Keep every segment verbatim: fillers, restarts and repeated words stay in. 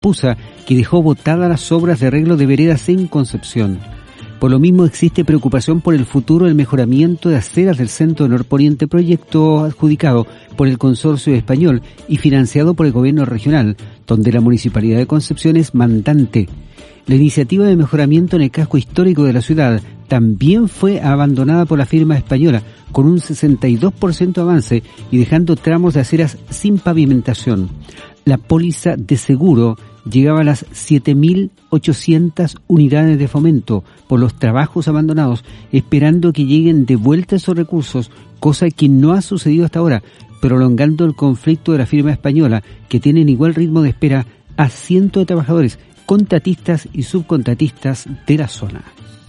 Pusa, que dejó botadas las obras de arreglo de veredas en Concepción. Por lo mismo existe preocupación por el futuro del mejoramiento de aceras del Centro Norponiente, proyecto adjudicado por el Consorcio Español y financiado por el Gobierno Regional, donde la Municipalidad de Concepción es mandante. La iniciativa de mejoramiento en el casco histórico de la ciudad también fue abandonada por la firma española, con un sesenta y dos por ciento avance y dejando tramos de aceras sin pavimentación. La póliza de seguro llegaba a las siete mil ochocientas unidades de fomento por los trabajos abandonados, esperando que lleguen de vuelta esos recursos, cosa que no ha sucedido hasta ahora, prolongando el conflicto de la firma española, que tiene en igual ritmo de espera a cientos de trabajadores, contratistas y subcontratistas de la zona.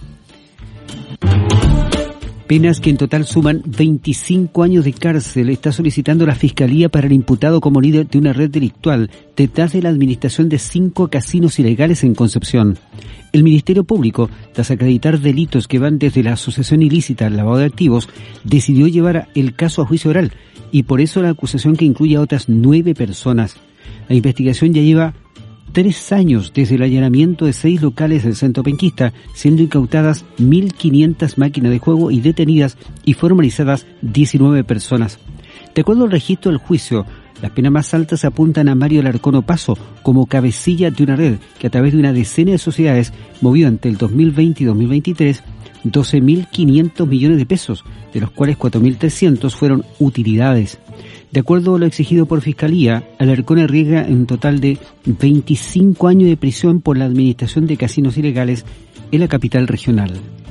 Penas que en total suman veinticinco años de cárcel está solicitando la Fiscalía para el imputado como líder de una red delictual detrás de la administración de cinco casinos ilegales en Concepción. El Ministerio Público, tras acreditar delitos que van desde la asociación ilícita al lavado de activos, decidió llevar el caso a juicio oral y por eso la acusación, que incluye a otras nueve personas. La investigación ya lleva tres años desde el allanamiento de seis locales del centro penquista, siendo incautadas mil quinientas máquinas de juego y detenidas y formalizadas diecinueve personas. De acuerdo al registro del juicio, las penas más altas apuntan a Mario Alarcón Opaso como cabecilla de una red que a través de una decena de sociedades movió entre el dos mil veinte y dos mil veintitrés doce mil quinientos millones de pesos, de los cuales cuatro mil trescientos fueron utilidades. De acuerdo a lo exigido por Fiscalía, Alarcón arriesga un total de veinticinco años de prisión por la administración de casinos ilegales en la capital regional.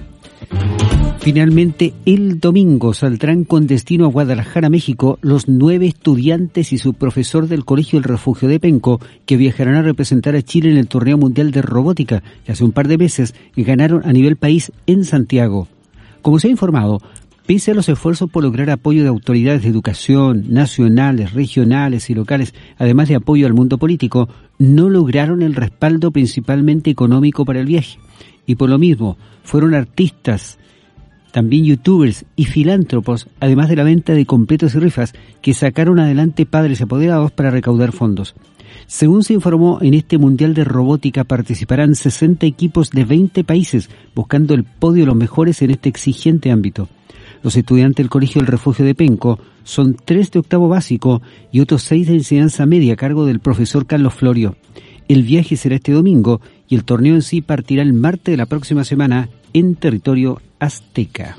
Finalmente, el domingo saldrán con destino a Guadalajara, México, los nueve estudiantes y su profesor del Colegio El Refugio de Penco, que viajarán a representar a Chile en el Torneo Mundial de Robótica, que hace un par de meses ganaron a nivel país en Santiago. Como se ha informado, pese a los esfuerzos por lograr apoyo de autoridades de educación, nacionales, regionales y locales, además de apoyo al mundo político, no lograron el respaldo principalmente económico para el viaje. Y por lo mismo, fueron artistas, también youtubers y filántropos, además de la venta de completos y rifas, que sacaron adelante padres apoderados para recaudar fondos. Según se informó, en este Mundial de Robótica participarán sesenta equipos de veinte países, buscando el podio de los mejores en este exigente ámbito. Los estudiantes del Colegio El Refugio de Penco son tres de octavo básico y otros seis de enseñanza media a cargo del profesor Carlos Florio. El viaje será este domingo y el torneo en sí partirá el martes de la próxima semana en territorio azteca.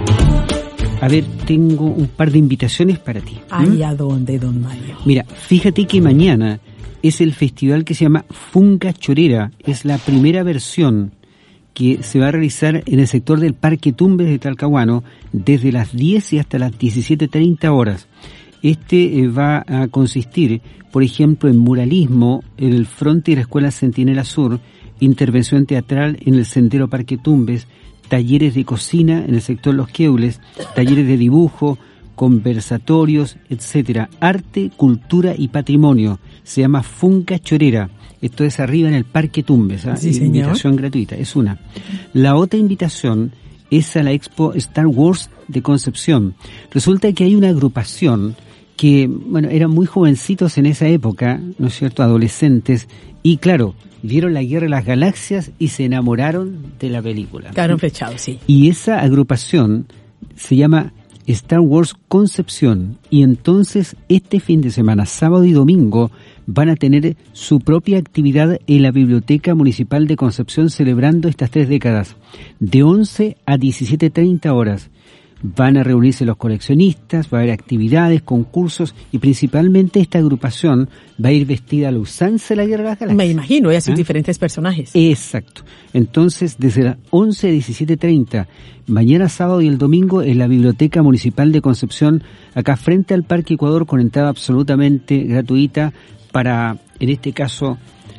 A ver, tengo un par de invitaciones para ti. ¿Mm? ¿A dónde, don Mario? Mira, fíjate que mañana es el festival que se llama Funga Chorera. Es la primera versión que se va a realizar en el sector del Parque Tumbes de Talcahuano desde las diez y hasta las diecisiete treinta horas. Este eh, va a consistir, por ejemplo, en muralismo en el frente de la Escuela Centinela Sur, intervención teatral en el Sendero Parque Tumbes, talleres de cocina en el sector Los Queules, talleres de dibujo, conversatorios, etcétera. Arte, cultura y patrimonio. Se llama Funga Chorera. Esto es arriba en el Parque Tumbes, ¿eh? Sí, Invitación gratuita, es una. La otra invitación es a la Expo Star Wars de Concepción. Resulta que hay una agrupación que, bueno, eran muy jovencitos en esa época, ¿no es cierto?, adolescentes, y claro, vieron la Guerra de las Galaxias y se enamoraron de la película. Quedaron flechados, sí. Y esa agrupación se llama Star Wars Concepción, y entonces este fin de semana, sábado y domingo, van a tener su propia actividad en la Biblioteca Municipal de Concepción, celebrando estas tres décadas, de once a diecisiete treinta horas. Van a reunirse los coleccionistas, va a haber actividades, concursos, y principalmente esta agrupación va a ir vestida a la usanza de la Guerra de las Galaxias. Me imagino, y a sus ¿Ah? diferentes personajes. Exacto. Entonces, desde las once a diecisiete treinta, mañana sábado y el domingo, en la Biblioteca Municipal de Concepción, acá frente al Parque Ecuador, con entrada absolutamente gratuita para, en este caso,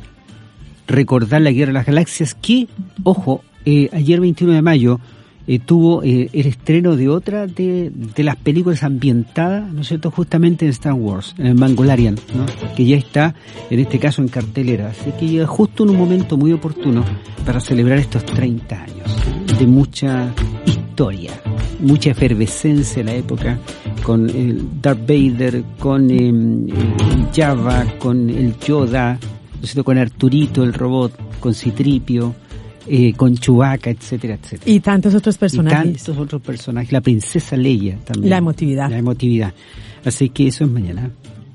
recordar la Guerra de las Galaxias, que, ojo, eh, ayer veintiuno de mayo, Eh, tuvo eh, el estreno de otra de, de las películas ambientadas, ¿no es cierto?, justamente en Star Wars, en el Mandalorian, ¿no?, que ya está, en este caso, en cartelera. Así que llega justo en un momento muy oportuno para celebrar estos treinta años de mucha historia, mucha efervescencia en la época, con el Darth Vader, con eh, el Jabba, con el Yoda, ¿no es cierto?, con Arturito, el robot, con Citripio, eh, con Chewbacca, etcétera, etcétera. Y tantos otros personajes. Y tantos otros personajes. La princesa Leia también. La emotividad. La emotividad. Así que eso es mañana.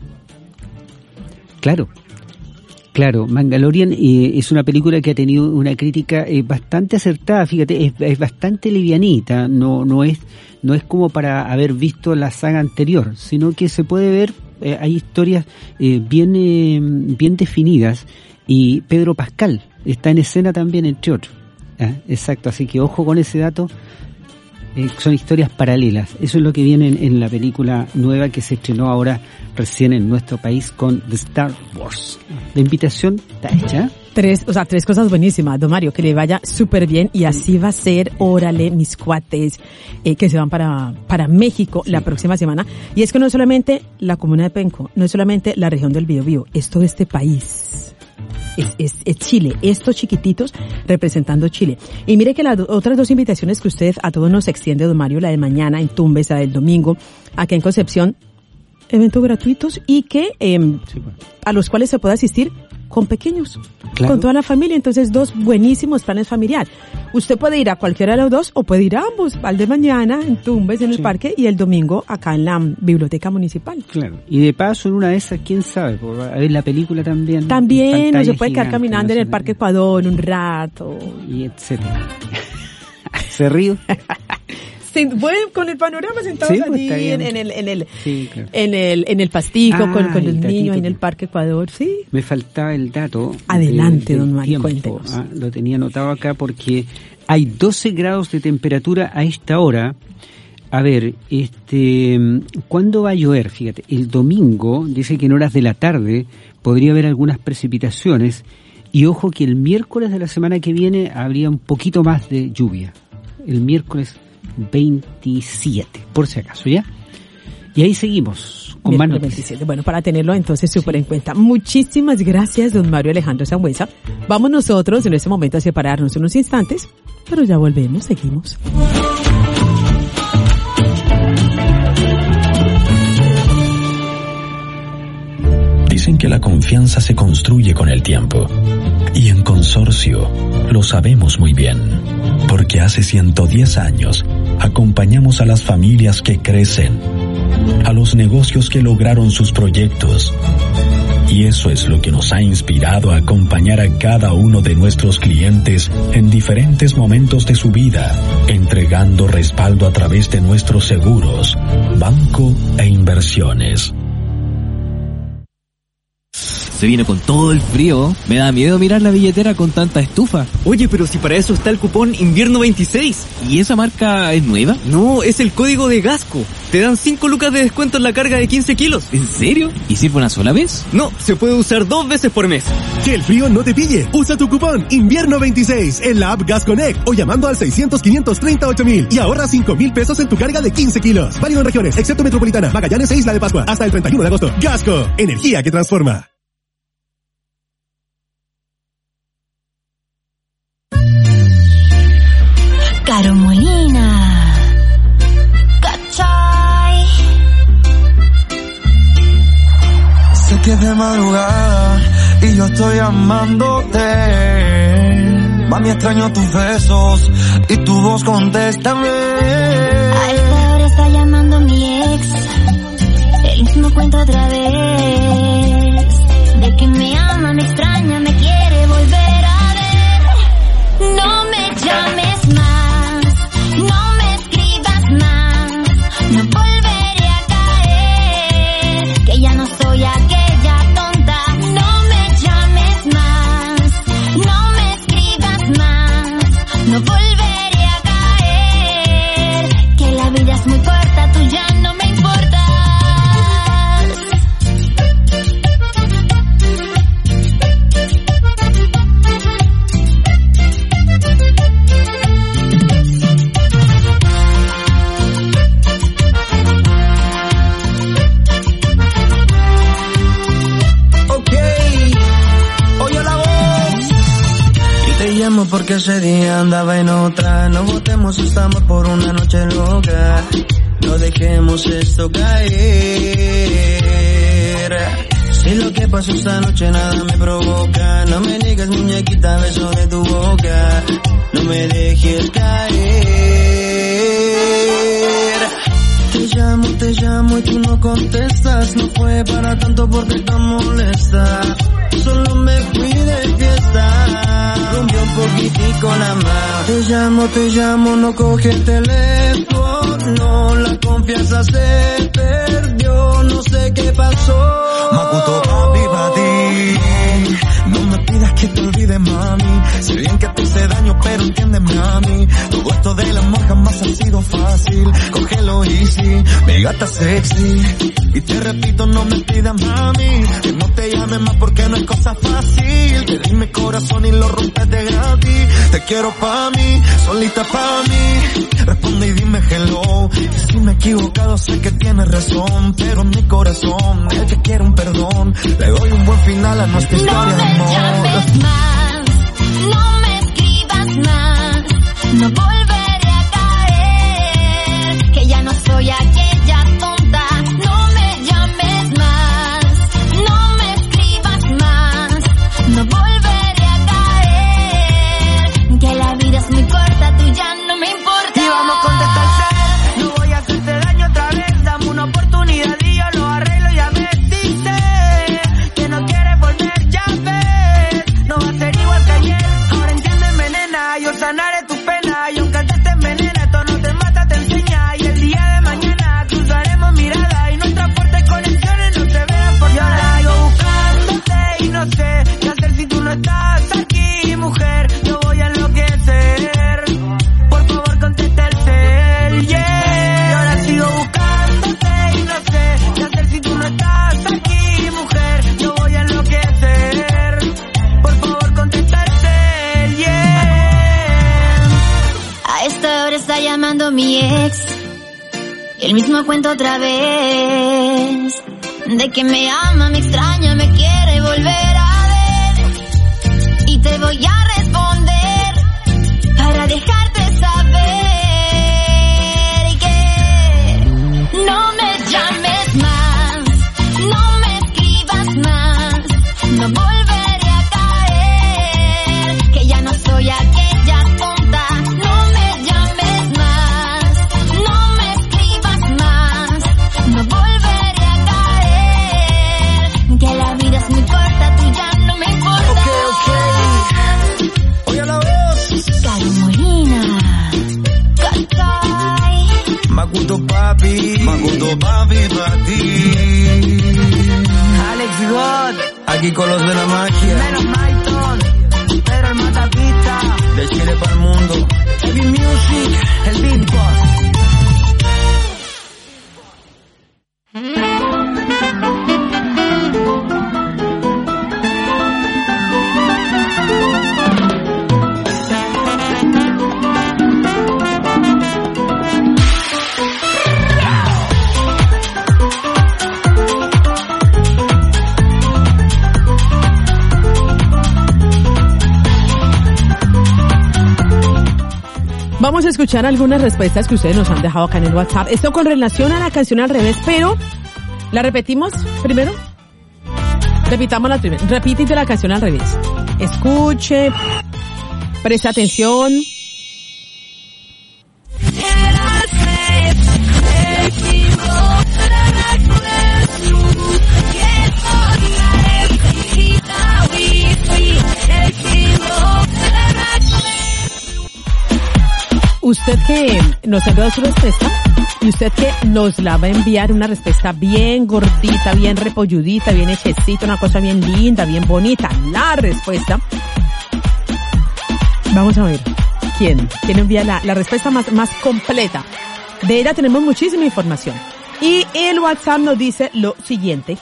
Claro. Claro, Mandalorian eh, es una película que ha tenido una crítica eh, bastante acertada, fíjate, es, es bastante livianita, no no es no es como para haber visto la saga anterior, sino que se puede ver, eh, hay historias eh, bien eh, bien definidas, y Pedro Pascal está en escena también, entre otros. ¿Ah? Exacto, así que ojo con ese dato. Eh, son historias paralelas. Eso es lo que viene en, en la película nueva que se estrenó ahora recién en nuestro país con The Star Wars. La invitación está hecha. Tres, o sea, tres cosas buenísimas, don Mario, que le vaya súper bien, y así va a ser. Órale, mis cuates, eh, que se van para, para México sí. la próxima semana. Y es que no es solamente la comuna de Penco, no es solamente la región del Biobío, es todo este país. Es, es, es Chile, estos chiquititos representando Chile. Y mire que las do, otras dos invitaciones que usted a todos nos extiende, don Mario, la de mañana en Tumbes, la del domingo, aquí en Concepción, eventos gratuitos y que eh, sí, bueno. a los cuales se puede asistir con pequeños, claro. con toda la familia. Entonces, dos buenísimos planes familiar. Usted puede ir a cualquiera de los dos o puede ir a ambos, al de mañana en Tumbes, en el sí. parque, y el domingo acá en la biblioteca municipal. Claro, y de paso en una de esas, quién sabe, por a ver la película también. También, no se puede quedar caminando en el Parque Ecuador un rato. Y etcétera. ¿Se ríe? Bueno, con el panorama sentados sí, allí en, en el en el sí, claro. en el en el pastico ah, con, con los niños en el que... Parque Ecuador, sí. Me faltaba el dato. Adelante, de, don Mario, cuéntenos. Ah, lo tenía anotado acá porque hay doce grados de temperatura a esta hora. A ver, este, ¿cuándo va a llover? Fíjate, el domingo dice que en horas de la tarde podría haber algunas precipitaciones, y ojo que el miércoles de la semana que viene habría un poquito más de lluvia. El miércoles veintisiete, por si acaso, ¿ya? Y ahí seguimos con más veintisiete. Bueno, para tenerlo entonces súper sí. en cuenta. Muchísimas gracias, don Mario Alejandro Sangüesa. Vamos nosotros en este momento a separarnos unos instantes, pero ya volvemos, seguimos. Dicen que la confianza se construye con el tiempo. Y en Consorcio lo sabemos muy bien, porque hace ciento diez años acompañamos a las familias que crecen, a los negocios que lograron sus proyectos. Y eso es lo que nos ha inspirado a acompañar a cada uno de nuestros clientes en diferentes momentos de su vida, entregando respaldo a través de nuestros seguros, banco e inversiones. Se viene con todo el frío. Me da miedo mirar la billetera con tanta estufa. Oye, pero si para eso está el cupón Invierno veintiséis. ¿Y esa marca es nueva? No, es el código de Gasco. Te dan cinco lucas de descuento en la carga de quince kilos. ¿En serio? ¿Y sirve una sola vez? No, se puede usar dos veces por mes. Que el frío no te pille. Usa tu cupón Invierno veintiséis en la app Gas Connect o llamando al seiscientos, quinientos treinta, ocho mil y ahorra cinco mil pesos en tu carga de quince kilos. Válido en regiones, excepto Metropolitana, Magallanes e Isla de Pascua. Hasta el treinta y uno de agosto. Gasco, energía que transforma. Caro Molina, ¿cachai? Sé que es de madrugada y yo estoy amándote. Mami, extraño tus besos y tu voz, contéstame. A esta hora está llamando mi ex, el mismo cuento otra vez, de que me ama, me extraña, me quiere volver a ver. No me llames más. No volveré a caer, que ya no soy aquella tonta. No me llames más, no me escribas más. No volveré a caer, que la vida es muy corta, tú ya no me importas. Porque ese día andaba en otra. No votemos esta amor por una noche loca. No dejemos esto caer. Si lo que pasó esta noche nada me provoca, no me digas muñequita, beso de tu boca, no me dejes caer. Te llamo, te llamo y tú no contestas, no fue para tanto porque tan molesta, solo me fui de fiesta, rompió un poquitico la más. Te llamo, te llamo, no coge el teléfono, la confianza se perdió, no sé qué pasó. Makuto papi pa' ti, no me pidas que te olvides mami, sé bien que te hice daño pero entiéndeme a mí, todo esto del amor jamás ha sido fácil, cógelo easy, mi gata sexy, y te repito no me pidas mami, que no te llame más porque no es cosa fácil, te di mi corazón y lo rompes de gratis, te quiero pa' mí, solita pa' mí, responde y dime hello, que si me he equivocado sé que tienes razón, pero en mi corazón es que quiero un perdón, le doy un buen final a nuestra historia de amor. No me llames más, no me escribas más, no volveré a caer, que ya no soy aquella tonta. No me llames más, no me escribas más, no volveré a caer, que la vida es muy corta, tú ya no me importa. Y vamos a contestarte, no voy a hacerte daño otra vez, dame una oportunidad y yo lo arreglo, ya ves, dice que no quieres volver, ya ves, no va a ser igual que ayer, ahora entiéndeme nena, yo sanaré tu pena, y aunque antes te envenena, esto no te mata, te enseña, y el día de mañana cruzaremos mirada, y nuestras fuertes conexiones no se vean por nada. Yo buscándote y no sé qué hacer si tú no estás aquí, mujer, yo voy a enloquecer, por favor contesta el cel, yeah. Y ahora sigo buscándote y no sé qué hacer si tú no estás aquí, mujer, yo voy a enloquecer, por favor contesta el cel, yeah. A esta hora está llamando mi ex, y el mismo cuento otra vez, de que me ama, me extraña, me quiere volver a ver, y te voy a responder para dejarte saber que no me llames más, no me escribas más, no volveré a caer, que ya no soy aquella tonta. No me llames más, no me escribas más, no volveré a caer, que la vida es muy corta, tú ya no me importa. Ok, ok, oye la voz, Cari Molina, Cacay. Makuto papi, Makuto papi pa' ti. Alex God, aquí con los de la magia. Menos Maiton, pero el matapista. De Chile para el mundo. Heavy Music, el Big Boss. Vamos a escuchar algunas respuestas que ustedes nos han dejado acá en el WhatsApp. Esto con relación a la canción al revés, pero ¿la repetimos primero? Repitámosla primero. Repítete la canción al revés. Escuche, presta atención. Usted que nos envió su respuesta y usted que nos la va a enviar una respuesta bien gordita, bien repolludita, bien hechecita, una cosa bien linda, bien bonita, la respuesta. Vamos a ver quién, quién envía la, la respuesta más, más completa. De ella tenemos muchísima información. Y el WhatsApp nos dice lo siguiente.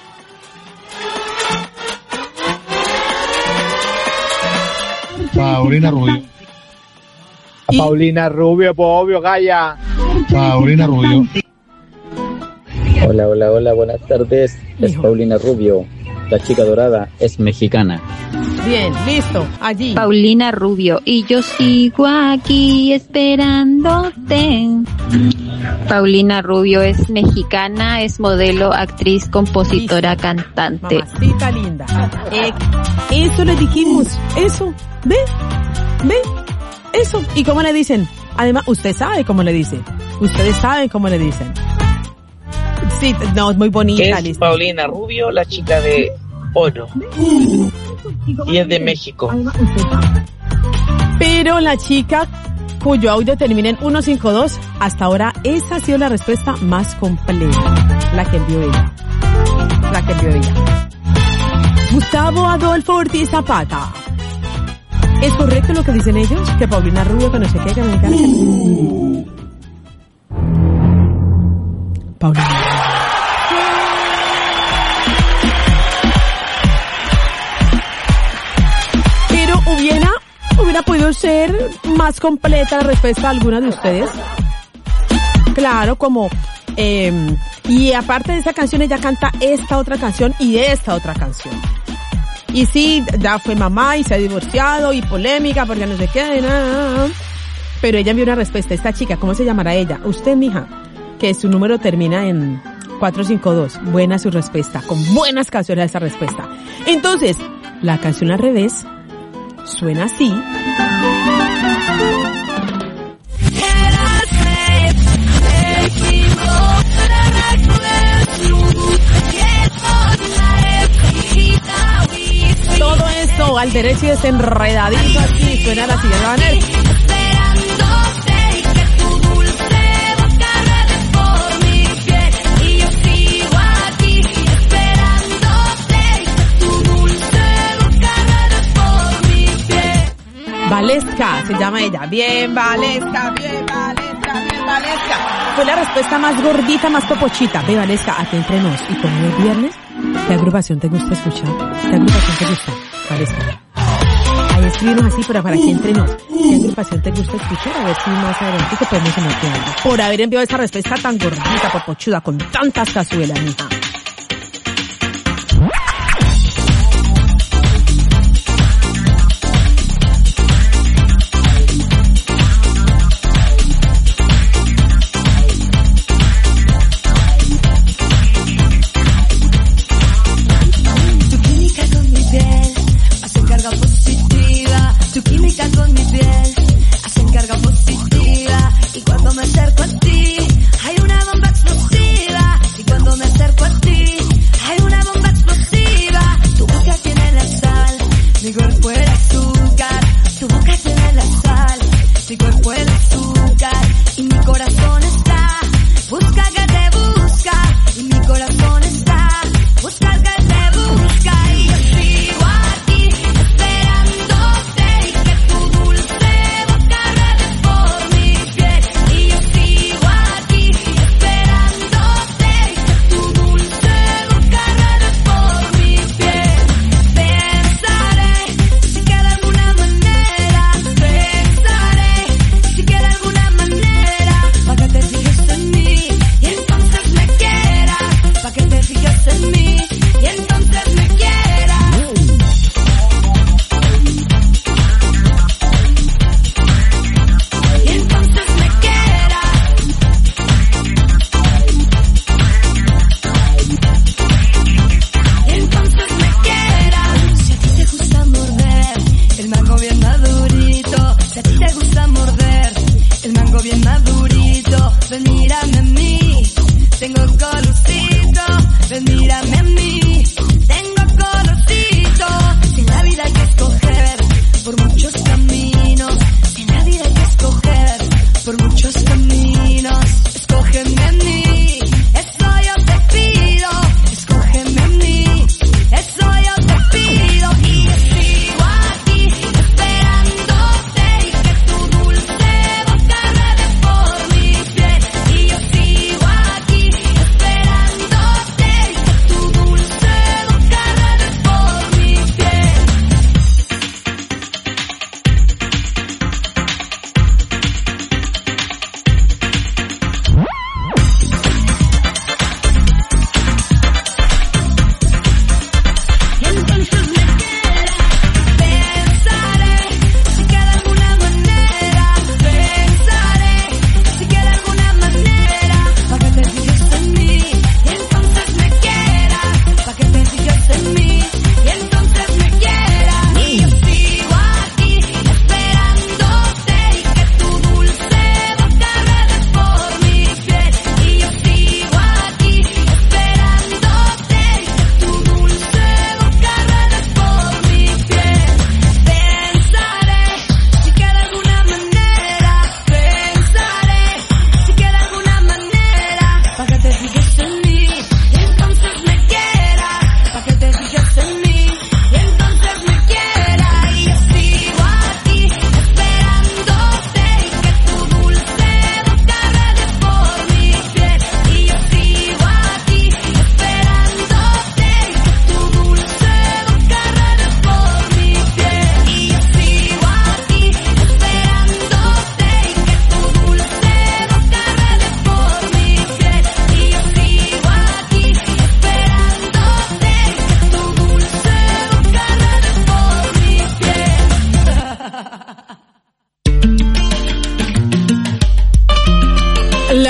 Paulina Rubio. Y- Paulina Rubio, pues obvio, calla. Paulina Rubio. Hola, hola, hola, buenas tardes. Es Hijo. Paulina Rubio. La chica dorada es mexicana. Bien, listo, allí. Paulina Rubio, y yo sigo aquí esperándote. Paulina Rubio es mexicana, es modelo, actriz, compositora, cantante. Mamacita linda. Eh, eso le dijimos, eso, ¿ve? ¿Ve? Eso. ¿Y cómo le dicen? Además, usted sabe cómo le dicen. Ustedes saben cómo le dicen. Sí, no, es muy bonita. Es Paulina Rubio, la chica de oro. Y es de México. Pero la chica cuyo audio termina en ciento cincuenta y dos, hasta ahora esa ha sido la respuesta más completa. La que envió ella. La que envió ella. Gustavo Adolfo Ortiz Zapata. ¿Es correcto lo que dicen ellos? Que Paulina Rubio, que no sé qué, que me encanta. Paulina Rubio. Pero hubiera, hubiera podido ser más completa la respuesta a alguna de ustedes. Claro, como, eh, y aparte de esa canción, ella canta esta otra canción y esta otra canción. Y sí, ya fue mamá y se ha divorciado y polémica porque no sé qué, nada. Pero ella envió una respuesta. Esta chica, ¿cómo se llamará ella? Usted, mija, que su número termina en cuatrocientos cincuenta y dos. Buena su respuesta, con buenas canciones esa respuesta. Entonces, la canción al revés suena así. Todo esto al derecho y desenredadito así suena la siguiente manera. Valesca, se llama ella. Bien, Valesca, bien, Valesca, bien, Valesca. Fue la respuesta más gordita, más popochita. Ve, Valesca, aquí entre nos. Y como es viernes, ¿qué agrupación te gusta escuchar? ¿Qué agrupación te gusta, Valesca? Ahí escribimos así, pero para que entre nos. ¿Qué agrupación te gusta escuchar? A ver si más adelante te podemos enseñar algo. Por haber enviado esa respuesta tan gordita, popochuda, con tantas cazuelas, mija. Dulce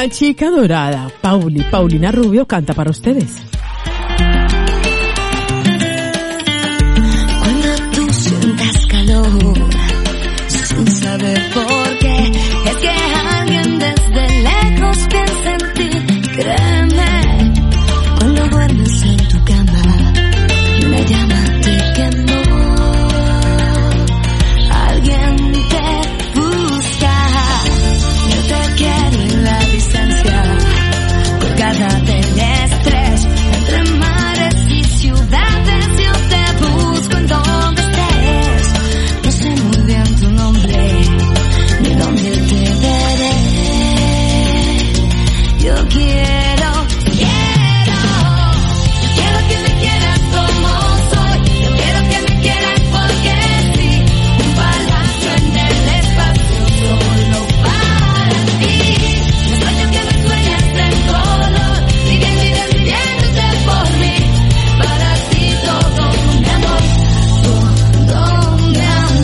La chica dorada, Pauli, Paulina Rubio, canta para ustedes. Cuando tú sientas calor, sin saber por qué, es que alguien desde lejos piensa en ti, créeme. Cuando duermes en tu cama y una llama te quemó, alguien te busca, yo te quiero en la distancia, colgada del estrés, entre mares y ciudades yo te busco en donde estés, no sé muy bien tu nombre, ni dónde te veré, yo quiero, quiero, quiero que me quieras como soy, yo quiero que me quieras porque sí, un palacio en el espacio solo para ti, un sueño que me sueñas en color, viviendo y despidiéndote por mí, para ti todo mi amor, todo mi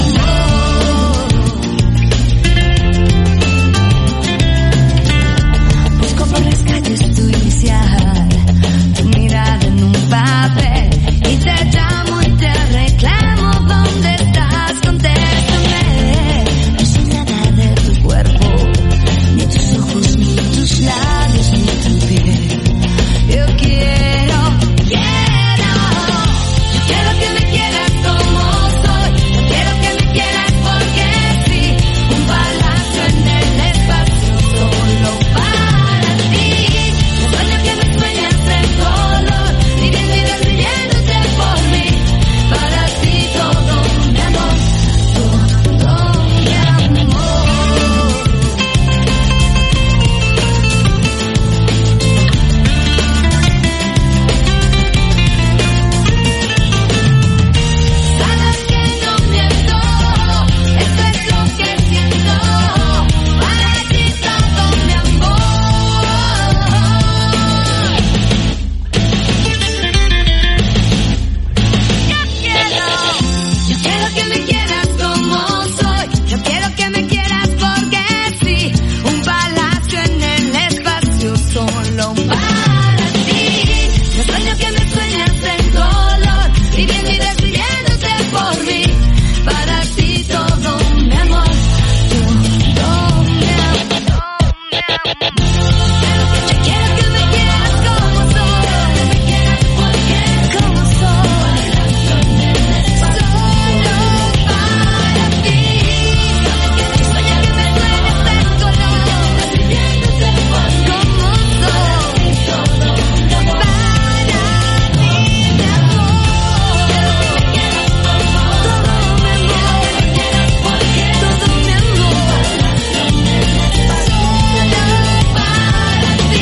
amor. Busco por las calles tu inicial, tu mirada en un papel, y te llamo y te reclamo, ¿dónde estás? Contéstame. No sé nada de tu cuerpo, ni tus ojos, ni tus labios, ni tu piel. Yo quiero, quiero, yo quiero que me quieras como soy, yo quiero que me quieras porque sí, un palacio en el espacio solo para ti, un sueño que me sueñas en color, viviendo y despidiéndote por mí, para ti todo mi amor, todo mi amor. Sabes que no miento, esto es lo que siento, para ti todo mi amor. Yo quiero, yo quiero que me quieras como soy, yo quiero que me quieras porque sí, un palacio en el espacio solo para ti, un sueño que me sueñas en color, viviendo y despidiéndote por mí, para ti todo mi amor, todo mi amor, yo quiero que me quieras como soy, porque como soy, solo para ti, un sueño que me sueñas en color, viviéndote por como soy, todo mi amor, para ti mi amor, todo mi amor, porque todo mi amor, solo para ti.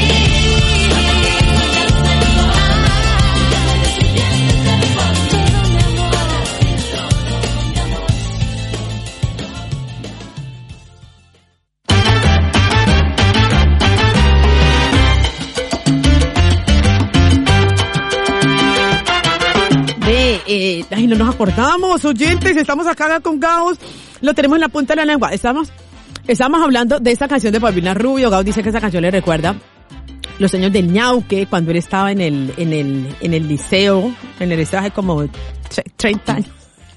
Ve, eh, ay, no nos acordamos, oyentes, estamos acá con Gaos, lo tenemos en la punta de la lengua. Estamos, estamos hablando de esta canción de Paulina Rubio. Gaos dice que esa canción le recuerda los años del ñauque, cuando él estaba en el, en el, en el liceo, en el liceo hace como tre- treinta años.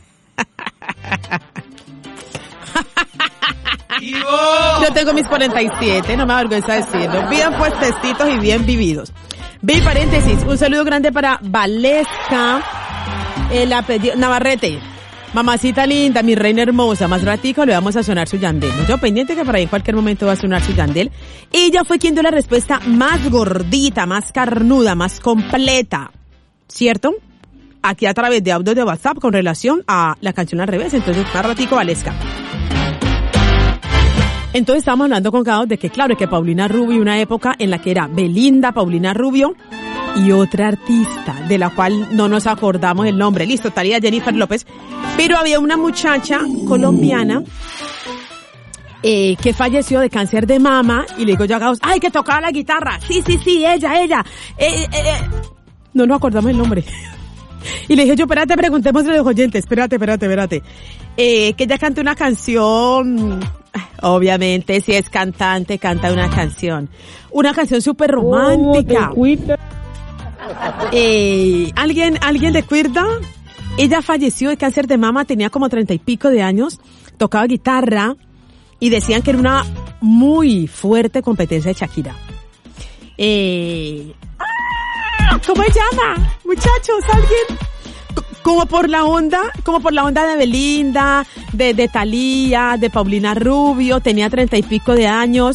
Yo tengo mis cuarenta y siete, no me avergüenza decirlo. Bien puestecitos y bien vividos. Ve, paréntesis, un saludo grande para Valesca, el apellido, Navarrete. Mamacita linda, mi reina hermosa, más ratico le vamos a sonar su yandel. Yo pendiente que por ahí en cualquier momento va a sonar su yandel. Ella fue quien dio la respuesta más gordita, más carnuda, más completa. ¿Cierto? Aquí a través de audio de WhatsApp con relación a la canción al revés. Entonces, más ratico, Valesca. Entonces estábamos hablando con Gaos de que claro, que Paulina Rubio, una época en la que era Belinda, Paulina Rubio y otra artista de la cual no nos acordamos el nombre. Listo, estaría Jennifer López. Pero había una muchacha colombiana eh, que falleció de cáncer de mama y le digo yo a Gaos, ¡ay, que tocaba la guitarra! Sí, sí, sí, ella, ella. Eh, eh, eh. No nos acordamos el nombre. Y le dije yo, espérate, preguntémosle a los oyentes, espérate, espérate, espérate. Eh, que ella cante una canción, Obviamente, si es cantante, canta una canción. Una canción súper romántica. Eh, ¿alguien, ¿Alguien recuerda? Ella falleció de cáncer de mama, tenía como treinta y pico de años, tocaba guitarra y decían que era una muy fuerte competencia de Shakira. Eh, ¿Cómo se llama? Muchachos, ¿alguien? Como por la onda, como por la onda de Belinda, de, de Thalía, de Paulina Rubio, tenía treinta y pico de años.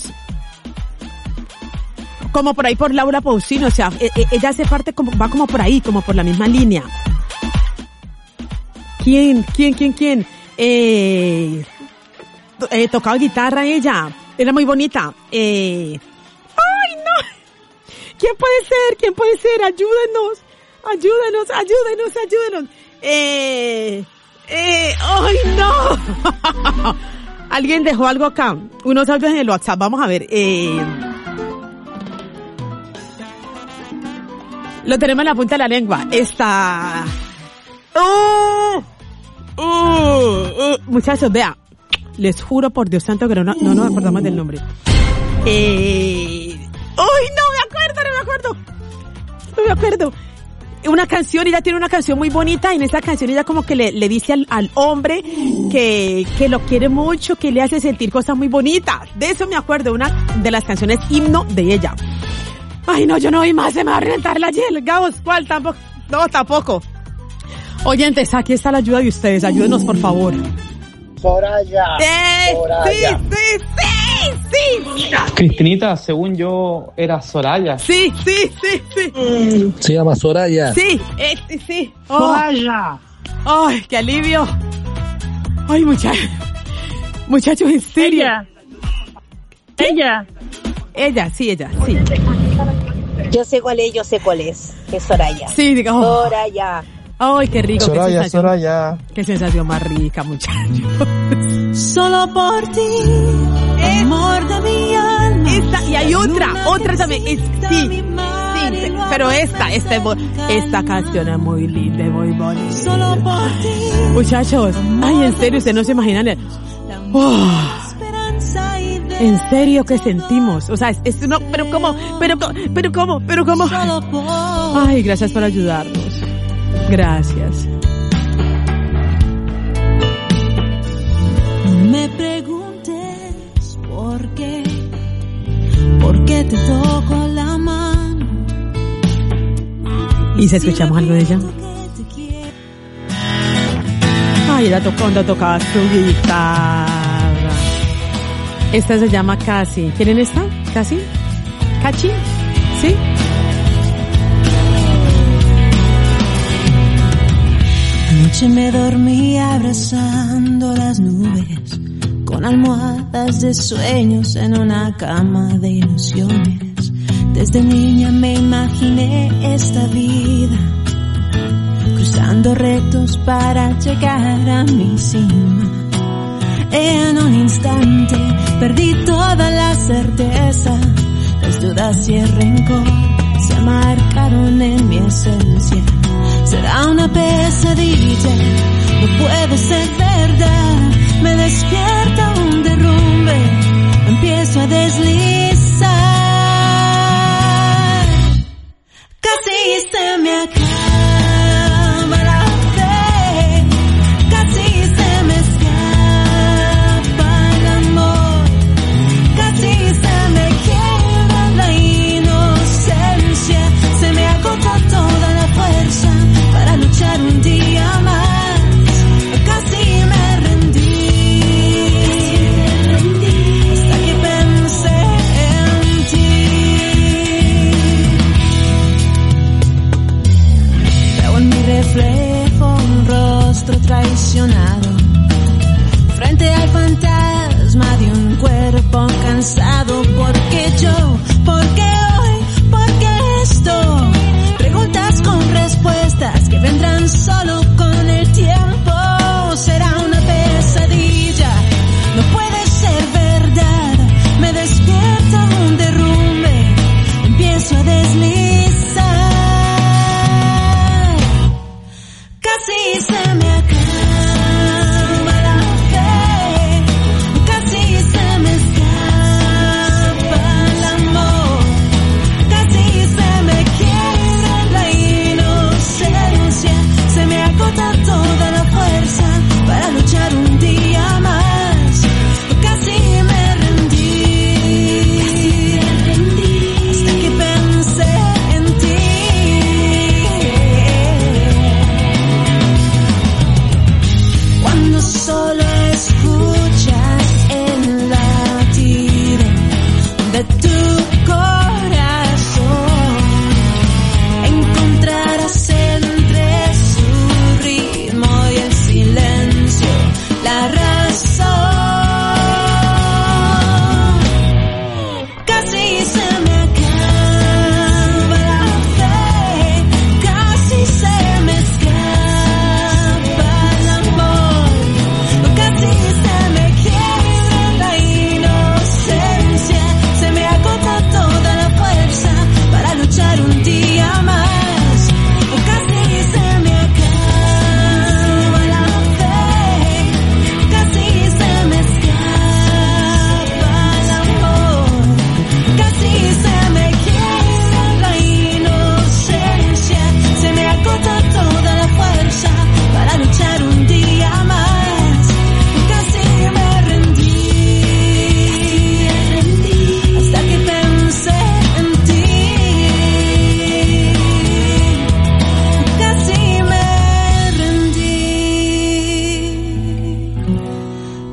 Como por ahí por Laura Pausini, o sea, e, e, ella hace parte, como, va como por ahí, como por la misma línea. ¿Quién? ¿Quién? ¿Quién? ¿Quién? Eh, eh, tocaba guitarra ella, era muy bonita. Eh, ¡ay, no! ¿Quién puede ser? ¿Quién puede ser? Ayúdenos. Ayúdenos, ayúdenos, ayúdenos. Eh, eh, ¡ay, no! Alguien dejó algo acá. Unos audios en el WhatsApp. Vamos a ver. Eh, lo tenemos en la punta de la lengua. Está... ¡Oh! ¡Uh! ¡Uh! Muchachos, vea. Les juro por Dios santo que no, no nos acordamos del nombre. Eh... ¡Uy, no me acuerdo, no me acuerdo! No me acuerdo. Una canción, ella tiene una canción muy bonita y en esa canción ella como que le, le dice al, al hombre que, que lo quiere mucho, que le hace sentir cosas muy bonitas. De eso me acuerdo, una de las canciones himno de ella. Ay, no, yo no oí más, se me va a reventar la hiel. Gabos, ¿cuál? Tampoco. No, tampoco. Oyentes, aquí está la ayuda de ustedes, ayúdenos por favor. Soraya. Eh, Soraya. Sí, sí, sí, sí. Cristinita, según yo, era Soraya. Sí, sí, sí, sí. Se llama Soraya. Sí, eh, sí, sí. Oh. Soraya. Ay, qué alivio. Ay, muchachos. Muchachos, en serio. Ella. Ella. Ella, sí, ella, sí. Yo sé cuál es, yo sé cuál es. Es Soraya. Sí, digamos. Oh. Soraya. Ay, qué rico. Soraya, qué sensación, Soraya. Qué sensación más rica, muchachos. Solo por ti, amor de mi alma. Esta, y hay otra, otra también. Es, sí, sí, sí, pero esta, esta, esta canción es muy linda, muy bonita. Solo por ti. Muchachos, ay, en serio, ustedes no se imaginan. El, oh, en serio que sentimos. O sea, es, es no, pero cómo, pero cómo, pero cómo, pero cómo. Ay, gracias por ayudarnos. Gracias. No me preguntes por qué, por qué te toco la mano. ¿Y si escuchamos algo de ella? Ay, ella tocó cuando tocaba su guitarra. Esta se llama Casi. ¿Quieren esta? ¿Casi? ¿Cachi? ¿Sí? Anoche me dormí abrazando las nubes, con almohadas de sueños en una cama de ilusiones. Desde niña me imaginé esta vida, cruzando retos para llegar a mi cima. En un instante perdí toda la certeza, las dudas y el rencor se marcaron en mi esencia. Será una pesadilla, no puede ser verdad. Me despierta un derrumbe, empiezo a deslizar. Casi se me acaba la fe, casi se me escapa el amor, casi se me quiebra la inocencia, se me agota toda la fuerza para luchar un día más. Casi me rendí, hasta que pensé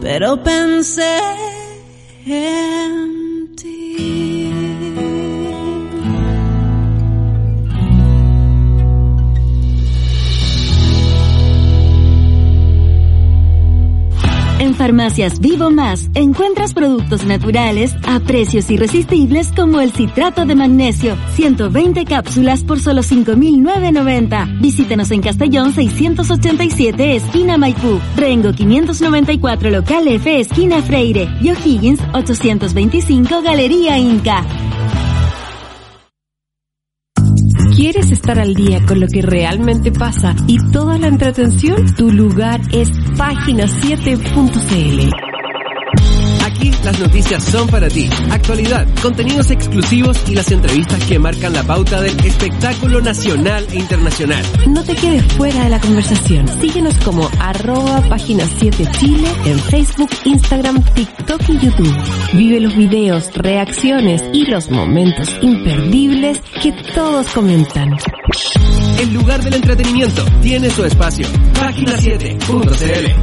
pero pensé en ti. En Farmacias Vivo Más encuentras productos naturales a precios irresistibles como el citrato de magnesio, ciento veinte cápsulas por solo cinco mil novecientos noventa. Visítanos en Castellón seiscientos ochenta y siete, esquina Maipú, Rengo quinientos noventa y cuatro, local F, esquina Freire, y O'Higgins ochocientos veinticinco, Galería Inca. ¿Quieres estar al día con lo que realmente pasa y toda la entretención? Tu lugar es página siete punto c l. Aquí las noticias son para ti. Actualidad, contenidos exclusivos y las entrevistas que marcan la pauta del espectáculo nacional e internacional. No te quedes fuera de la conversación. Síguenos como arroba página siete Chile en Facebook, Instagram, TikTok y YouTube. Vive los videos, reacciones y los momentos imperdibles que todos comentan. El lugar del entretenimiento tiene su espacio. página siete punto c l.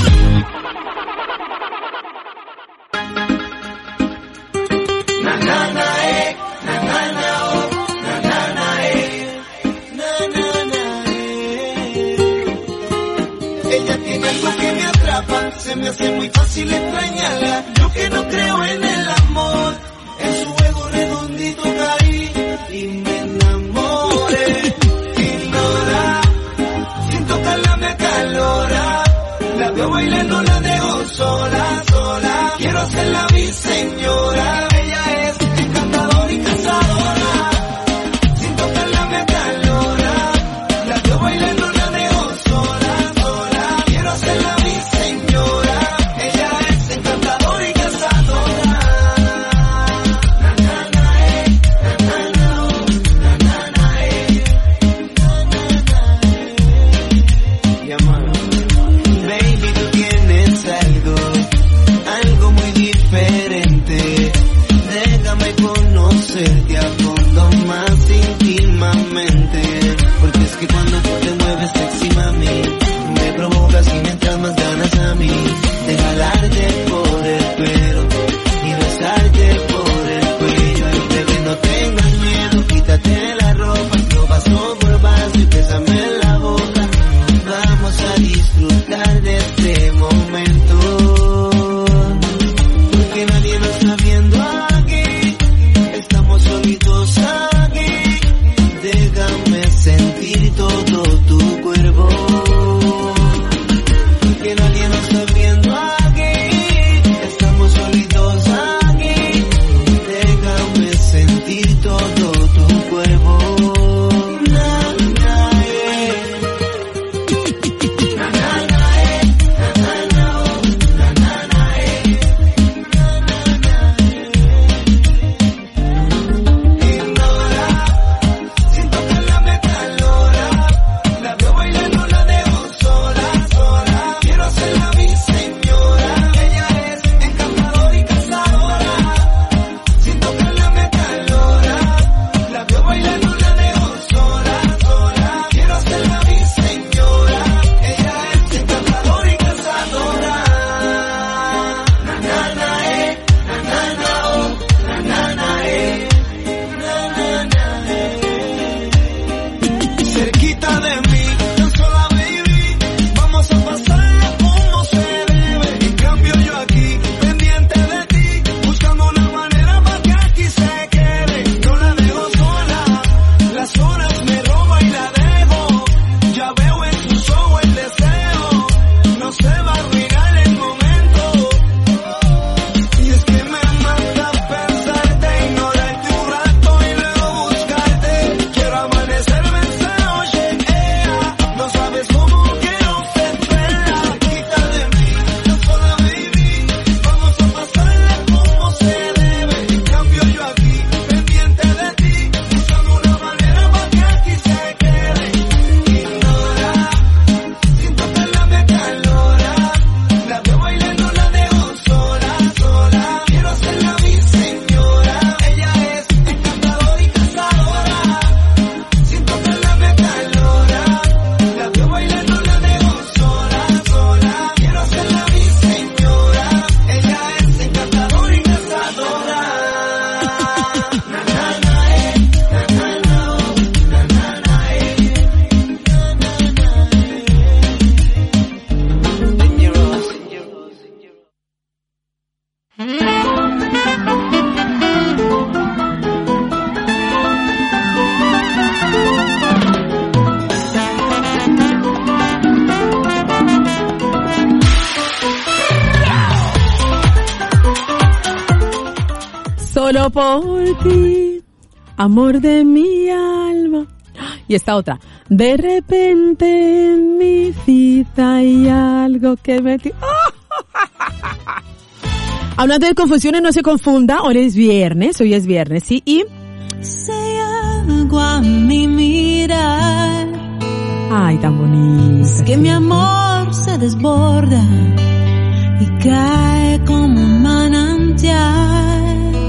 Se me hace muy fácil extrañarla. Yo que no creo en el amor, en su juego redondito caí y me enamoré. Ignora, sin tocarla me acalora. La veo bailando, la dejo sola, sola. Quiero hacerla mi señora. Ella es encantadora y cazadora. Sin tocarla me acalora. La veo bailando, la dejo sola, sola. Quiero hacerla mi señora. Solo por ti, amor de mi alma. Y esta otra. De repente en mi vida hay algo que me... T- Hablando de confusiones, no se confunda. Hoy es viernes, hoy es viernes, ¿sí? Y... Sé algo a mi mirar. Ay, tan bonito. Es que sí. Mi amor se desborda y cae como un manantial.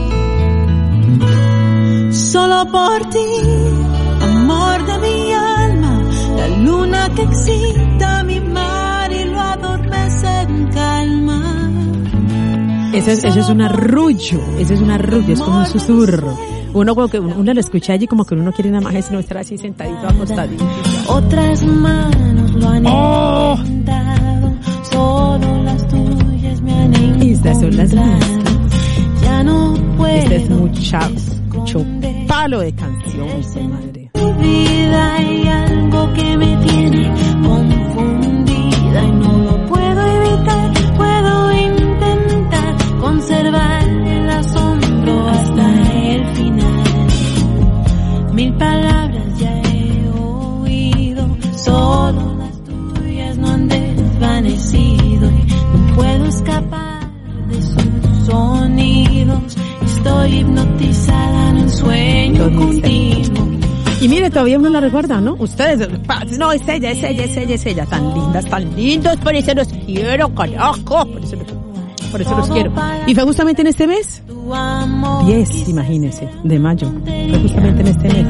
Solo por ti, amor de mi alma, la luna que excita mi mar y lo adormece en calma. Eso es, eso es un arrullo, eso es un arrullo, es como un susurro. Uno como que uno lo escucha allí como que uno quiere nada más, sino estar así sentadito, acostadito. Otras manos lo han oh. intentado, solo las tuyas me han encontrado. Estas son las mías. Ya no puedo. Este es mucha, mucho palo de canción, madre. En mi vida hay algo que me tiene confundida y no lo puedo evitar. Puedo intentar conservar el asombro hasta el final. Mil palabras ya he oído, solo las tuyas no han desvanecido y no puedo escapar de sus sonidos. Estoy hipnotizada en un sueño continuo. Y mire, todavía uno la recuerda, ¿no? Ustedes, no, es ella, es ella, es ella, es ella. Tan lindas, tan lindos, por eso los quiero, carajo. Por eso, por eso los quiero. Y fue justamente en este mes. diez, imagínese, de mayo. Fue justamente en este mes.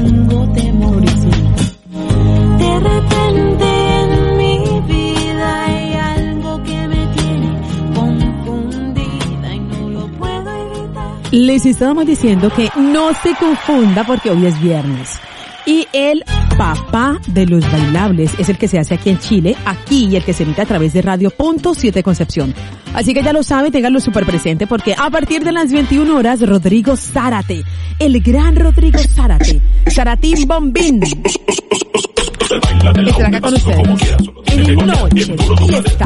De repente en mi vida hay algo que me tiene confundida y no lo puedo evitar. Les estábamos diciendo que no se confunda porque hoy es viernes. Y el papá de los bailables es el que se hace aquí en Chile, aquí, y el que se emite a través de Radio Punto siete Concepción. Así que ya lo sabe, ténganlo súper presente porque a partir de las veintiuna horas, Rodrigo Zárate, el gran Rodrigo Zárate, Zaratín Bombín, estará acá con ustedes en Noche de Fiesta.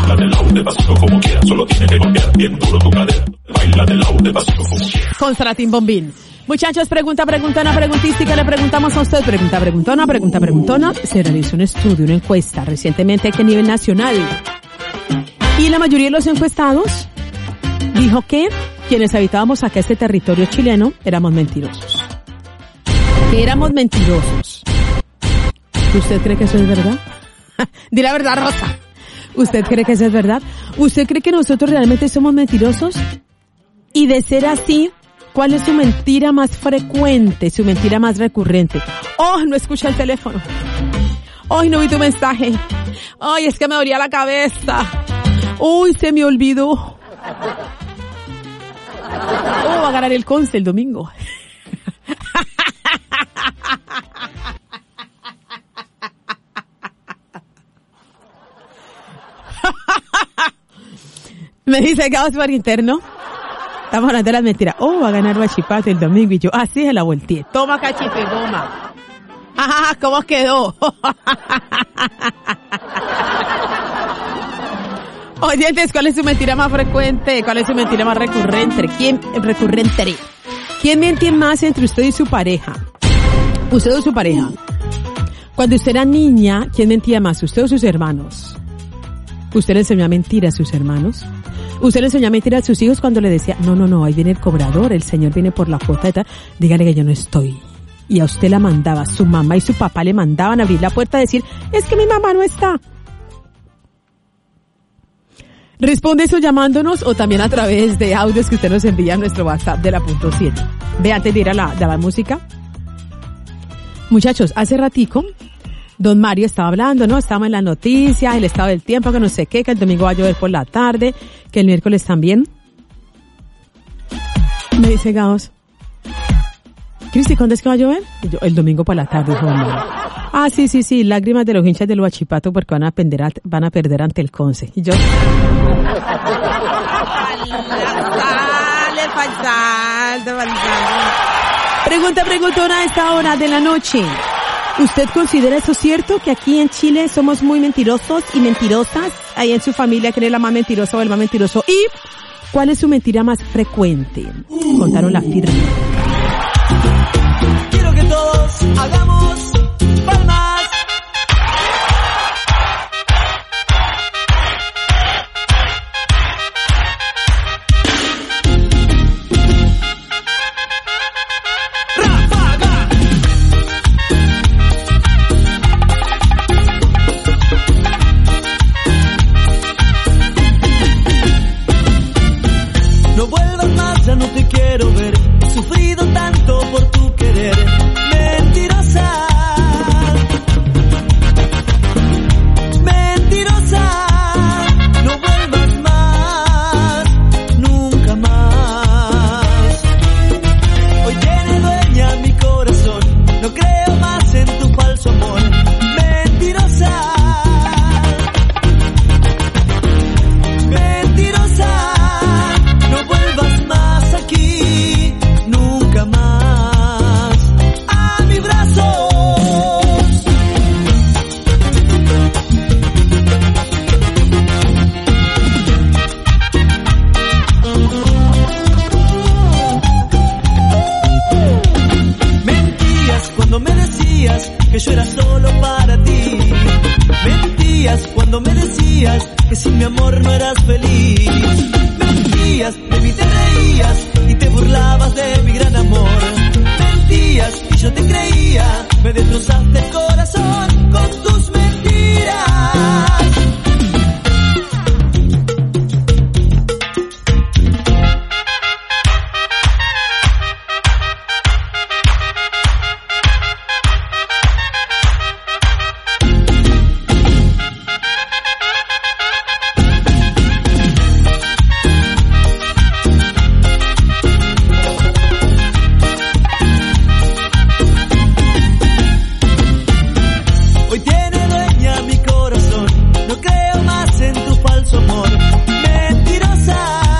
Con Zaratín Bombín. Muchachos, pregunta, preguntona, preguntística, le preguntamos a usted, pregunta, preguntona, pregunta, preguntona. Se realizó un estudio, una encuesta recientemente aquí a nivel nacional. Y la mayoría de los encuestados dijo que quienes habitábamos acá este territorio chileno éramos mentirosos. Que éramos mentirosos. ¿Usted cree que eso es verdad? Di la verdad, Rosa. ¿Usted cree que eso es verdad? ¿Usted cree que nosotros realmente somos mentirosos? Y de ser así, ¿cuál es su mentira más frecuente, su mentira más recurrente? Oh, no escuché el teléfono. Hoy no vi tu mensaje. Ay, es que me dolía la cabeza. Uy, se me olvidó. Oh, va a ganar el Conce el domingo. Me dice Gauss por interno. Estamos hablando de las mentiras. Oh, va a ganar Huachipato el domingo. Y yo, así se la volteé. Toma cachife, goma. Ajá, ¿cómo quedó? Oyentes, ¿cuál es su mentira más frecuente? ¿Cuál es su mentira más recurrente? ¿Quién, recurrente? ¿Quién miente más entre usted y su pareja? Usted o su pareja. Cuando usted era niña, ¿quién mentía más? ¿Usted o sus hermanos? ¿Usted le enseñó a mentir a sus hermanos? ¿Usted le enseñó a mentir a sus hijos cuando le decía, no, no, no, ahí viene el cobrador, el señor viene por la cuota y tal? Dígale que yo no estoy. Y a usted la mandaba, su mamá y su papá le mandaban a abrir la puerta a decir, es que mi mamá no está. Responde eso llamándonos o también a través de audios que usted nos envía a nuestro WhatsApp de la punto siete. Ve, antes de ir a la, de la música. Muchachos, hace ratico, don Mario estaba hablando, ¿no? Estábamos en las noticias, el estado del tiempo, que no sé qué, que el domingo va a llover por la tarde, que el miércoles también. Me dice Gaos, Cristi, ¿cuándo es que va a llover? Y yo, el domingo por la tarde, dijo don Mario. Ah, sí, sí, sí, lágrimas de los hinchas del Huachipato porque van a perder, van a perder ante el Conce. Y yo... Sale, falsando, falsando. Pregunta, preguntona a esta hora de la noche. ¿Usted considera eso cierto? Que aquí en Chile somos muy mentirosos y mentirosas. Ahí en su familia, ¿quién es la más mentirosa o el más mentiroso? Y ¿Cuál es su mentira más frecuente? Contaron la firma. Quiero que todos hagamos palmas. No vuelvas más, ya no te quiero ver. He sufrido tanto por tu querer. Mentirosa, mentirosa. No vuelvas más, nunca más. Hoy tiene dueña mi corazón. No creo más en tu falso amor. Mentirosa, mentirosa. No vuelvas más aquí, nunca más a mis brazos. Mentías cuando me decías que yo era solo para ti. Mentías cuando me decías que sin mi amor no eras feliz. Mentías, de mí te reías y te burlabas de mi gran amor. Mentías y yo te creía, me destrozaste el corazón con tus mentiras. Hoy tiene dueña mi corazón, no creo más en tu falso amor. Mentirosa,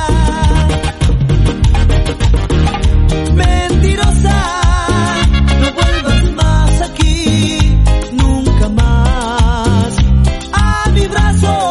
mentirosa. No vuelvas más aquí, nunca más a mis brazos.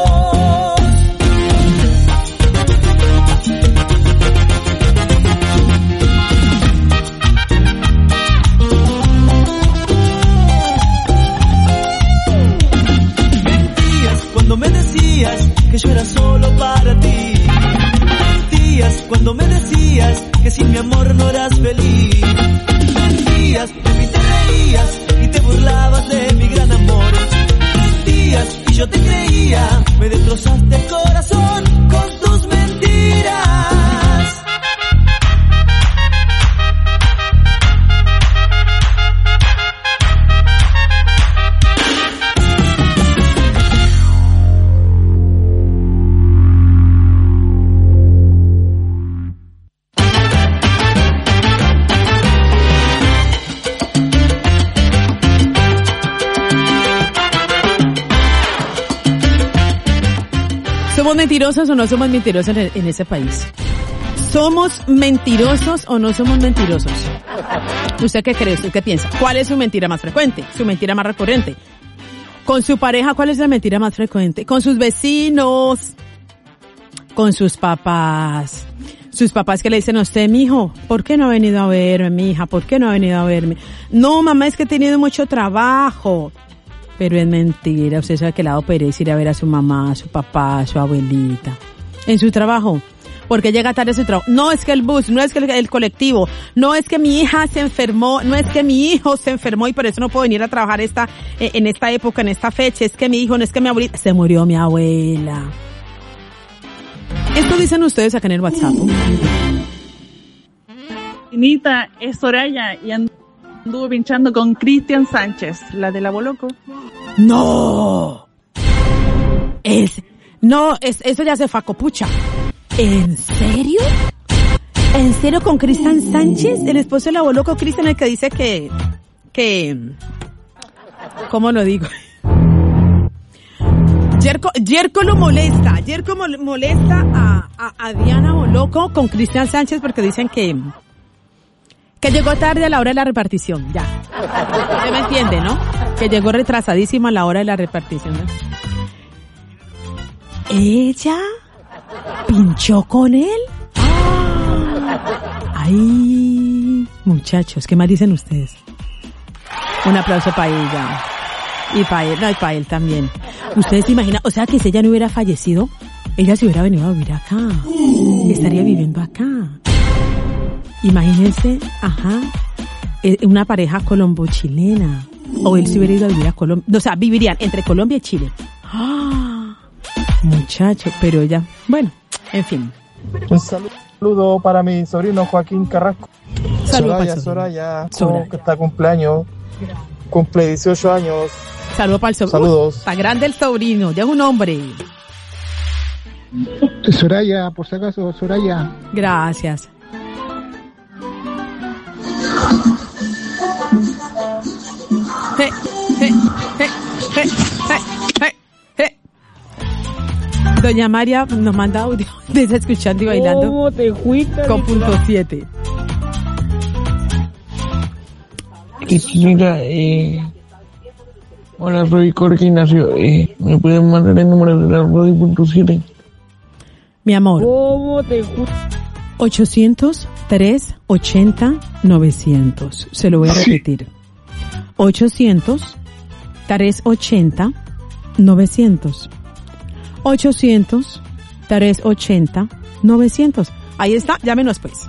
Mentías cuando me decías que yo era solo para ti. Mentías cuando me decías que sin mi amor no eras feliz. Mentías, de mí te reías y te burlabas de mi gran amor. Mentías y yo te creía, me destrozaste el corazón con tus mentiras. ¿Somos mentirosos o no somos mentirosos en, en ese país? ¿Somos mentirosos o no somos mentirosos? ¿Usted qué cree? ¿Usted qué piensa? ¿Cuál es su mentira más frecuente? ¿Su mentira más recurrente? ¿Con su pareja cuál es la mentira más frecuente? ¿Con sus vecinos? ¿Con sus papás? Sus papás que le dicen a usted, mijo, ¿por qué no ha venido a verme, mija? ¿Por qué no ha venido a verme? No, mamá, es que he tenido mucho trabajo. Pero es mentira, usted sabe que le ha dado pereza ir a ver a su mamá, a su papá, a su abuelita. En su trabajo, porque llega tarde a su trabajo. No es que el bus, no es que el, el colectivo, no es que mi hija se enfermó, no es que mi hijo se enfermó y por eso no puedo venir a trabajar esta eh, en esta época, en esta fecha. Es que mi hijo, no es que mi abuelita, se murió mi abuela. Esto dicen ustedes acá en el WhatsApp. Anita es Soraya y anduvo pinchando con Cristian Sánchez, la de la Boloco. No. Es, no, es, eso ya se fue a copucha. ¿En serio? ¿En serio con Cristian Sánchez? El esposo de la Boloco, Cristian, el que dice que, que, ¿cómo lo digo? Yerko, Yerko lo molesta, Yerko molesta a, a, a Diana Boloco con Cristian Sánchez porque dicen que, que llegó tarde a la hora de la repartición, ya. Usted me entiende, ¿no? Que llegó retrasadísima a la hora de la repartición, ¿no? ¿Ella pinchó con él? Ay, muchachos, ¿qué más dicen ustedes? Un aplauso para ella. Y para él, no, y para él también. ¿Ustedes se imaginan? O sea, que si ella no hubiera fallecido, ella se hubiera venido a vivir acá. Estaría viviendo acá. Imagínense, ajá, una pareja colombo-chilena. O él se hubiera ido a vivir a Colombia. O sea, vivirían entre Colombia y Chile. ¡Ah! Muchacho, pero ella, bueno, en fin. Un saludo para mi sobrino Joaquín Carrasco. Saludos Soraya, Soraya, Soraya, que está cumpleaños. Cumple dieciocho años. Saludos para el sobrino. Saludos. Está grande el sobrino, ya es un hombre. Soraya, por si acaso, Soraya. Gracias. Hey, hey, hey, hey, hey, hey, hey. Doña María nos manda audio desde escuchando y bailando. ¿Cómo te fuiste? Con punto siete. Cristina, eh... hola, soy Jorge Ignacio. Eh, ¿Me pueden mandar el número de la radio punto siete? Mi amor. ¿Cómo te fuiste? ochocientos, trescientos ochenta, novecientos. Se lo voy a repetir. ochocientos, trescientos ochenta, novecientos. ochocientos, trescientos ochenta, novecientos. Ahí está, llámenos pues.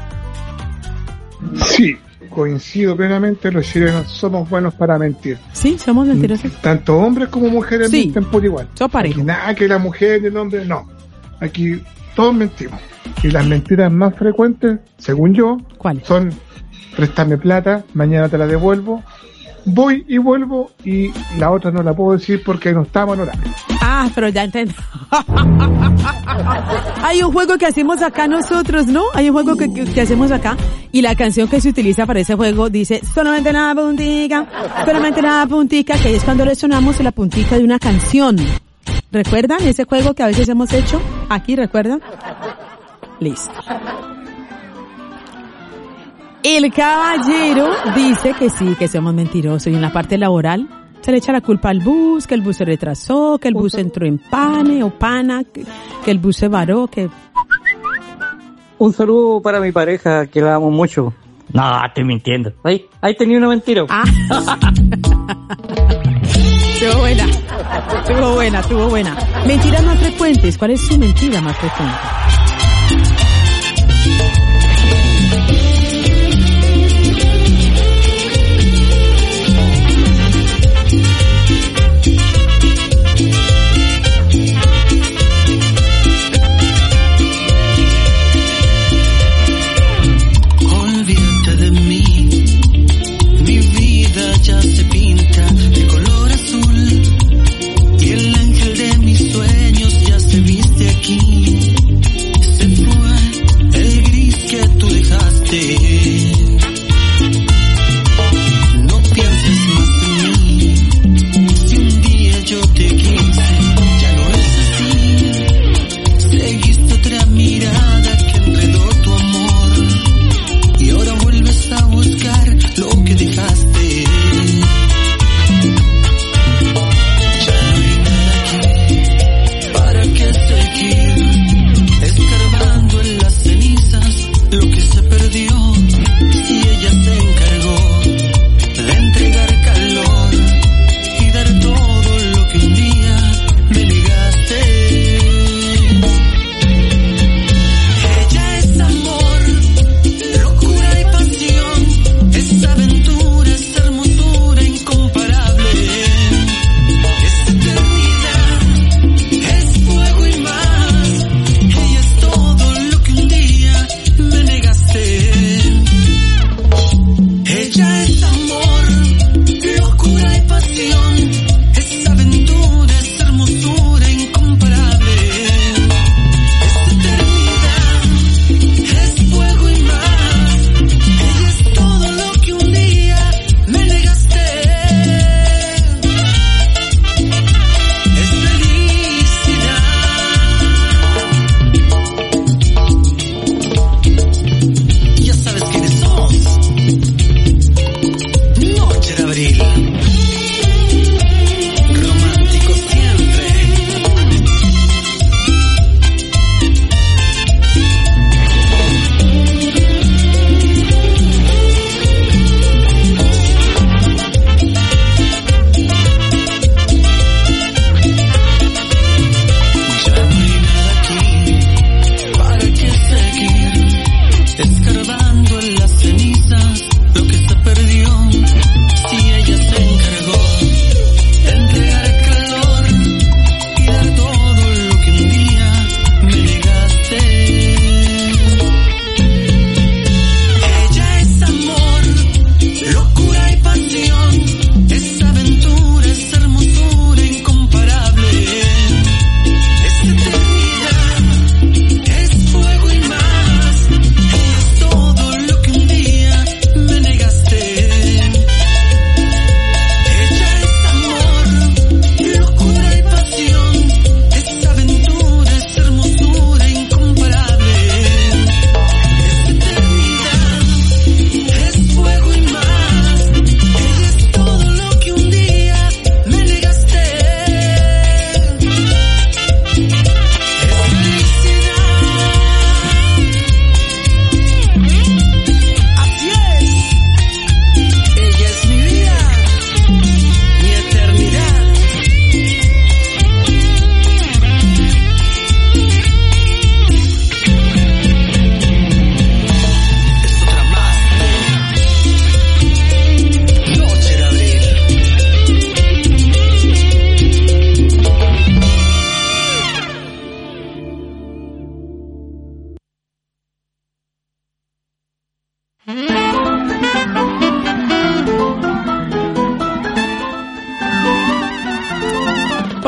Sí, coincido plenamente, los chilenos somos buenos para mentir. Sí, somos mentirosos. Tanto hombres como mujeres sí, mienten por igual. Son parejos. Aquí nada que la mujer y el hombre, no. Aquí todos mentimos. Y las mentiras más frecuentes, según yo, ¿cuáles? Son: préstame plata, mañana te la devuelvo, voy y vuelvo, y la otra no la puedo decir porque no estamos en horario. Ah, pero ya entendí. Hay un juego que hacemos acá nosotros, ¿no? Hay un juego que, que, que hacemos acá, y la canción que se utiliza para ese juego dice solamente la puntica, solamente la puntica, que es cuando le sonamos la puntica de una canción. ¿Recuerdan ese juego que a veces hemos hecho? Aquí, ¿recuerdan? Listo. El caballero dice que sí, que somos mentirosos, y en la parte laboral se le echa la culpa al bus, que el bus se retrasó, que el bus entró en pane o pana, que, que el bus se varó, que... Un saludo para mi pareja, que la amo mucho. No, estoy mintiendo. Ahí, ahí tenía una mentira. Ah. Estuvo buena, estuvo buena, estuvo buena. Mentiras más frecuentes, ¿cuál es su mentira más frecuente? Aquí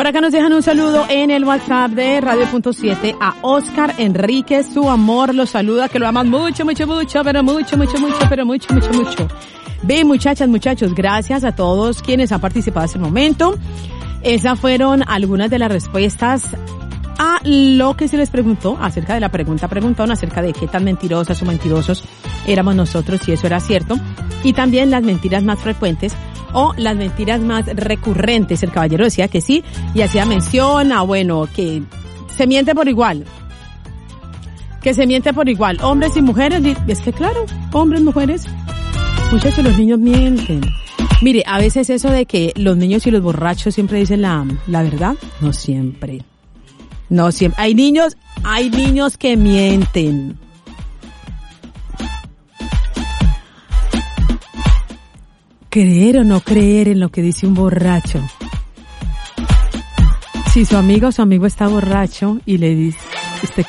Por acá nos dejan un saludo en el WhatsApp de Radio Punto siete a Oscar Enríquez, su amor, los saluda, que lo aman mucho, mucho, mucho, pero mucho, mucho, mucho, pero mucho, mucho, mucho. Ve, muchachas, muchachos, gracias a todos quienes han participado en este momento. Esas fueron algunas de las respuestas a lo que se les preguntó acerca de la pregunta preguntón, acerca de qué tan mentirosas o mentirosos éramos nosotros, si eso era cierto, y también las mentiras más frecuentes o las mentiras más recurrentes. El caballero decía que sí y hacía mención a, bueno, que se miente por igual, que se miente por igual, hombres y mujeres. Es que claro, hombres, mujeres, muchachos, los niños mienten. Mire, a veces eso de que los niños y los borrachos siempre dicen la, la verdad, no siempre. No siempre. Hay niños, hay niños que mienten. Creer o no creer en lo que dice un borracho. Si su amigo o su amigo está borracho y le dice, este,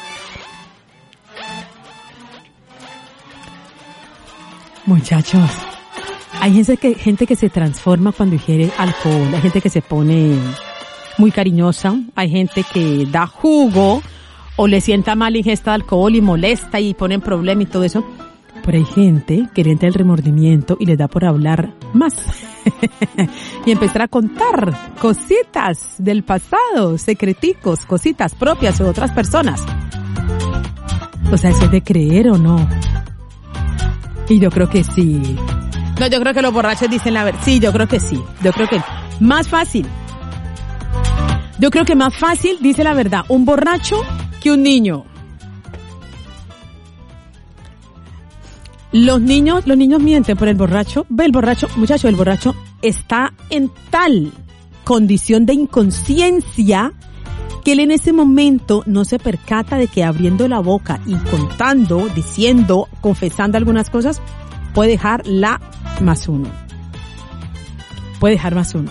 muchachos, hay gente que, gente que se transforma cuando ingiere alcohol, hay gente que se pone muy cariñosa, hay gente que da jugo o le sienta mal la ingesta de alcohol y molesta y pone en problema y todo eso. Pero hay gente que le entra el remordimiento y le da por hablar más y empezar a contar cositas del pasado, secreticos, cositas propias de otras personas. O sea, ¿eso es de creer o no? Y yo creo que sí. No, yo creo que los borrachos dicen la verdad. Sí, yo creo que sí. Yo creo que más fácil. Yo creo que más fácil dice la verdad un borracho que un niño. Los niños, los niños mienten por el borracho. Ve, el borracho, muchacho, el borracho está en tal condición de inconsciencia que él en ese momento no se percata de que abriendo la boca y contando, diciendo, confesando algunas cosas, puede dejar la más uno. Puede dejar más uno.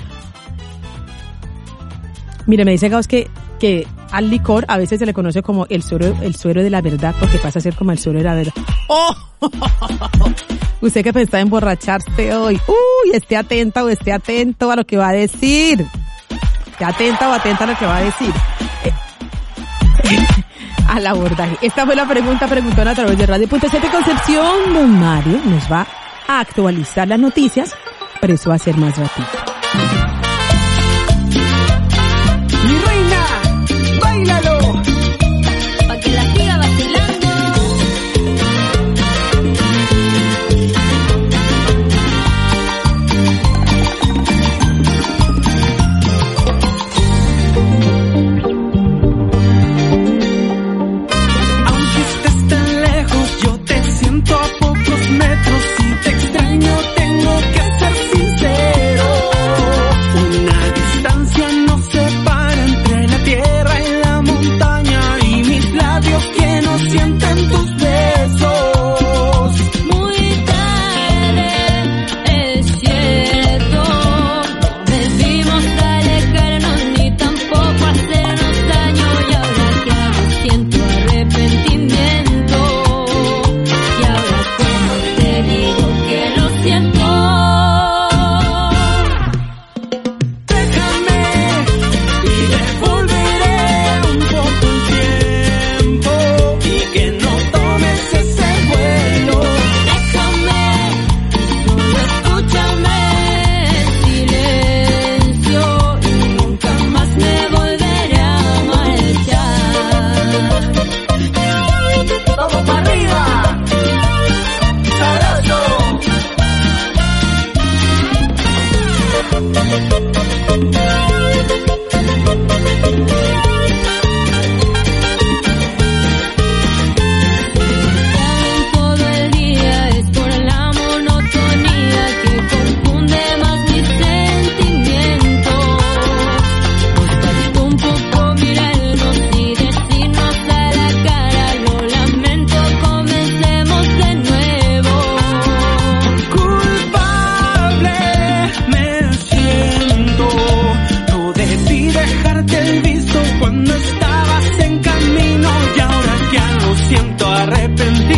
Mire, me dice Gauss que, que al licor a veces se le conoce como el suero, el suero de la verdad, porque pasa a ser como el suero de la verdad. ¡Oh! Usted que pensaba emborracharse hoy, uy, esté atenta o esté atento a lo que va a decir. Esté atenta o atenta a lo que va a decir. Eh, al abordaje. Esta fue la pregunta preguntona a través de Radio Punto siete Concepción. Don Mario nos va a actualizar las noticias, pero eso va a ser más ratito. Mi reina, báilalo, pa' que la siga vacilando. Aunque estés tan lejos, yo te siento a pocos metros y te extraño, tengo que ser sincero. Una distancia nos separa entre la tierra y la montaña y mis labios que no sienten tus besos. Muy tarde, es cierto, no debimos alejarnos ni tampoco hacernos daño y ahora que hago siento arrepentimiento y ahora como te digo que lo siento. Déjame y devolveré un poco el tiempo y que no tomes ese vuelo. Déjame, solo escúchame en silencio y nunca más me volveré a marchar. Vamos para arriba, sabroso. Todo el día es por la monotonía que confunde más mis sentimientos. Nos bastó un poco mirarnos y decirnos a la cara, lo lamento, comencemos de nuevo. Culpable me siento, no debí dejarte el visto cuando estabas en camino y ahora ya lo siento arrepentido.